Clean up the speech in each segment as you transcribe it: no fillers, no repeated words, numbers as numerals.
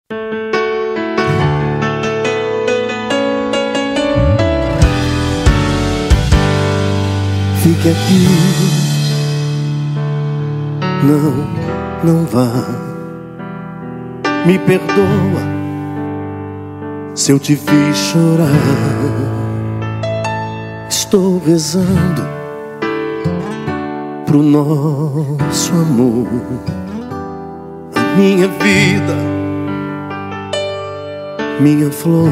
Fique aqui, não vá. Me perdoa se eu te fiz chorar. Estou rezando pro nosso amor. A minha vida, minha flor,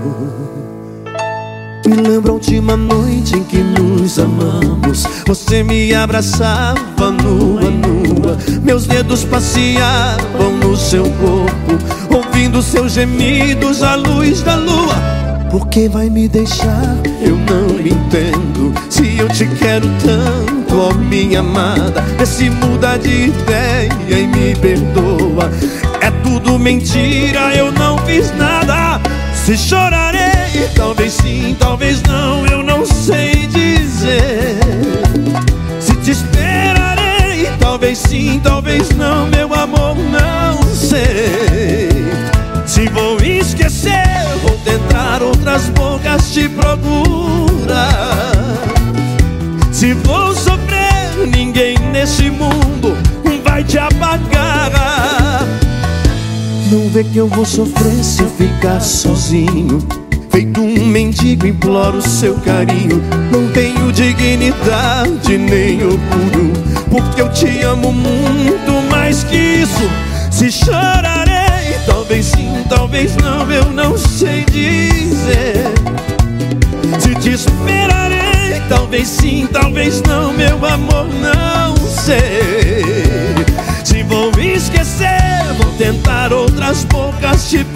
me lembra a última noite em que nos amamos. Você me abraçava nua, nua. Meus dedos passeavam no seu corpo, ouvindo seus gemidos à luz da lua. Por que vai me deixar? Eu não entendo. Se eu te quero tanto, ó minha amada, vê se muda de ideia e me perdoa. É tudo mentira, eu não fiz nada. Se chorarei, talvez sim, talvez não, eu não sei dizer. Se te esperarei, talvez sim, talvez não, meu amor, não sei. Se vou esquecer, vou tentar, outras bocas te procurar. Se vou sofrer, ninguém nesse mundo vai te apagar. Não vê que eu vou sofrer se eu ficar sozinho. Feito um mendigo, imploro seu carinho. Não tenho dignidade nem orgulho, porque eu te amo muito mais que isso. Se chorarei, talvez sim, talvez não, eu não sei dizer. Se te esperarei, talvez sim, talvez não, meu amor, não sei. Se vou esquecer, vou tentar, outras bocas te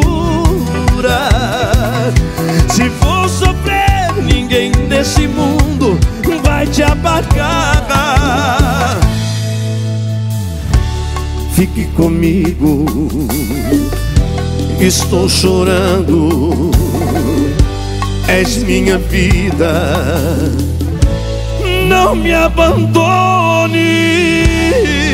procurar. Se for sofrer, ninguém nesse mundo vai te apagar. Fique comigo, estou chorando. És minha vida, não me abandone.